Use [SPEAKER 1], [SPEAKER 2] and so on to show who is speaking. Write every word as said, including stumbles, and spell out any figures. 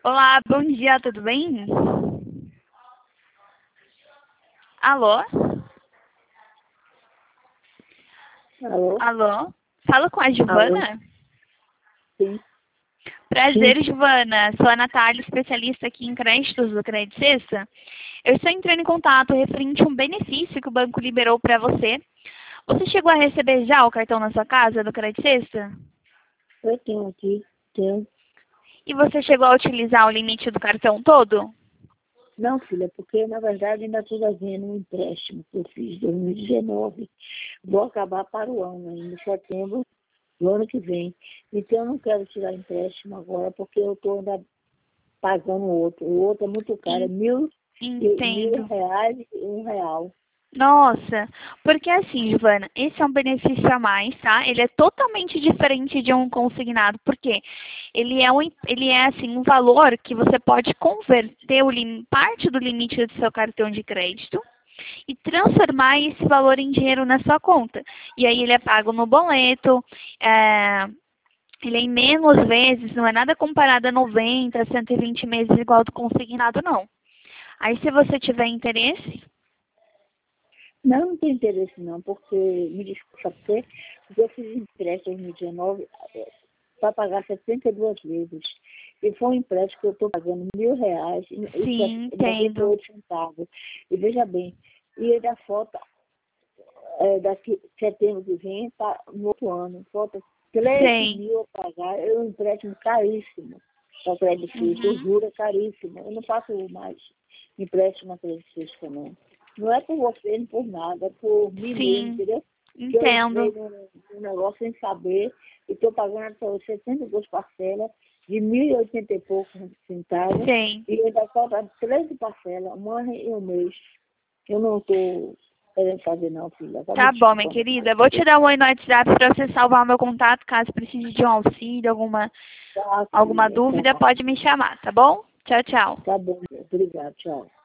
[SPEAKER 1] Olá, bom dia, tudo bem? Alô?
[SPEAKER 2] Alô?
[SPEAKER 1] Alô? Fala com a
[SPEAKER 2] Alô?
[SPEAKER 1] Giovana?
[SPEAKER 2] Sim, sim.
[SPEAKER 1] Prazer, Giovana. Sou a Natália, especialista aqui em créditos do Credit Sexta. Eu estou entrando em contato referente a um benefício que o banco liberou para você. Você chegou a receber já o cartão na sua casa do Credit Sexta?
[SPEAKER 2] Eu tenho aqui, tenho.
[SPEAKER 1] E você chegou a utilizar o limite do cartão todo?
[SPEAKER 2] Não, filha, porque na verdade ainda estou devendo um empréstimo que eu fiz em dois mil e dezenove. Vou acabar para o ano ainda, em setembro do ano que vem. Então eu não quero tirar empréstimo agora, porque eu estou ainda pagando o outro. O outro é muito caro, é
[SPEAKER 1] En-
[SPEAKER 2] mil, e- mil
[SPEAKER 1] Entendo.
[SPEAKER 2] reais e um real.
[SPEAKER 1] Nossa, porque assim, Giovana, esse é um benefício a mais, tá? Ele é totalmente diferente de um consignado, porque ele é um, ele é assim um valor que você pode converter o lim- parte do limite do seu cartão de crédito e transformar esse valor em dinheiro na sua conta. E aí ele é pago no boleto, é, ele é em menos vezes, não é nada comparado a noventa, cento e vinte meses igual do consignado, não. Aí se você tiver interesse,
[SPEAKER 2] Não, não tem interesse não, porque, me desculpa, porque eu fiz empréstimo em dois mil e dezenove para pagar setenta e duas vezes. E foi um empréstimo que eu estou pagando mil reais e
[SPEAKER 1] sim,
[SPEAKER 2] e noventa e
[SPEAKER 1] entendo.
[SPEAKER 2] oito centavos. E veja bem, e ainda falta, é, daqui setembro que vem, tá, no outro ano, falta treze
[SPEAKER 1] Sei.
[SPEAKER 2] mil a pagar. É um empréstimo caríssimo para Credit Suisse, o
[SPEAKER 1] Uhum.
[SPEAKER 2] juro é caríssimo. Eu não faço mais empréstimo na Credit Suisse também. Não é por você, nem por nada, é por mim mesmo,
[SPEAKER 1] Sim,
[SPEAKER 2] entendeu? Que eu entrei
[SPEAKER 1] entendo.
[SPEAKER 2] num, num negócio sem saber e estou pagando até hoje setenta e duas parcelas de mil e oitenta e poucos centavos
[SPEAKER 1] Sei.
[SPEAKER 2] e ainda falta treze parcelas, um ano e um mês. Eu não estou querendo fazer não, filha. Só me
[SPEAKER 1] Tá bom, minha
[SPEAKER 2] desculpa.
[SPEAKER 1] querida. Vou te dar um oi no WhatsApp para você salvar o meu contato. Caso precise de um auxílio, alguma,
[SPEAKER 2] Tá,
[SPEAKER 1] alguma
[SPEAKER 2] filha.
[SPEAKER 1] dúvida,
[SPEAKER 2] Tá,
[SPEAKER 1] pode me chamar, tá bom? Tchau, tchau.
[SPEAKER 2] tá bom. Obrigado. Tchau.